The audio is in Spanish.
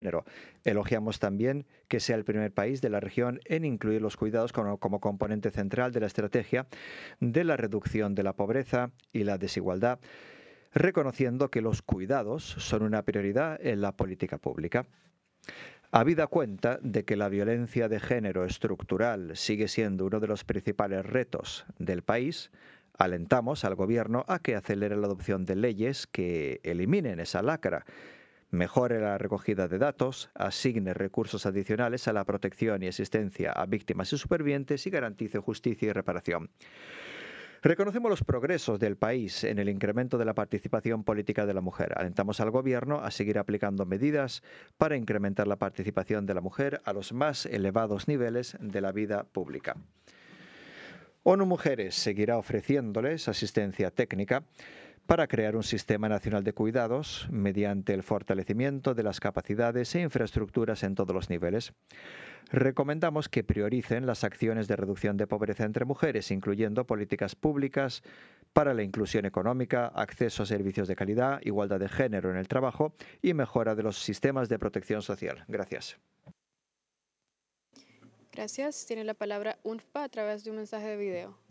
género. Elogiamos también que sea el primer país de la región en incluir los cuidados como componente central de la estrategia de la reducción de la pobreza y la desigualdad, reconociendo que los cuidados son una prioridad en la política pública. Habida cuenta de que la violencia de género estructural sigue siendo uno de los principales retos del país, alentamos al Gobierno a que acelere la adopción de leyes que eliminen esa lacra, mejore la recogida de datos, asigne recursos adicionales a la protección y asistencia a víctimas y supervivientes y garantice justicia y reparación. Reconocemos los progresos del país en el incremento de la participación política de la mujer. Alentamos al Gobierno a seguir aplicando medidas para incrementar la participación de la mujer a los más elevados niveles de la vida pública. ONU Mujeres seguirá ofreciéndoles asistencia técnica para crear un sistema nacional de cuidados mediante el fortalecimiento de las capacidades e infraestructuras en todos los niveles. Recomendamos que prioricen las acciones de reducción de pobreza entre mujeres, incluyendo políticas públicas para la inclusión económica, acceso a servicios de calidad, igualdad de género en el trabajo y mejora de los sistemas de protección social. Gracias. Gracias. Tiene la palabra UNFPA a través de un mensaje de video.